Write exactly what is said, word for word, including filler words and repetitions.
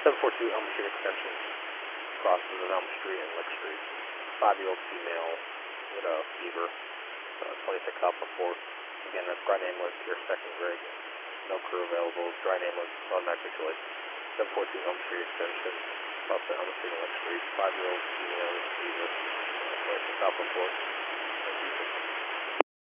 seven four two Elm Street Extension, crosses of Elm Street and Lick Street. Five-year-old female with a fever, uh, twenty-six Alpha four. Again, that's Bride ambulance here, second grade. No crew available. Bride ambulance automatically to Lake. seven four two Elm Street Extension, cross the Elm Street and Lick Street. Five-year-old female with a fever, uh, twenty-six Alpha four.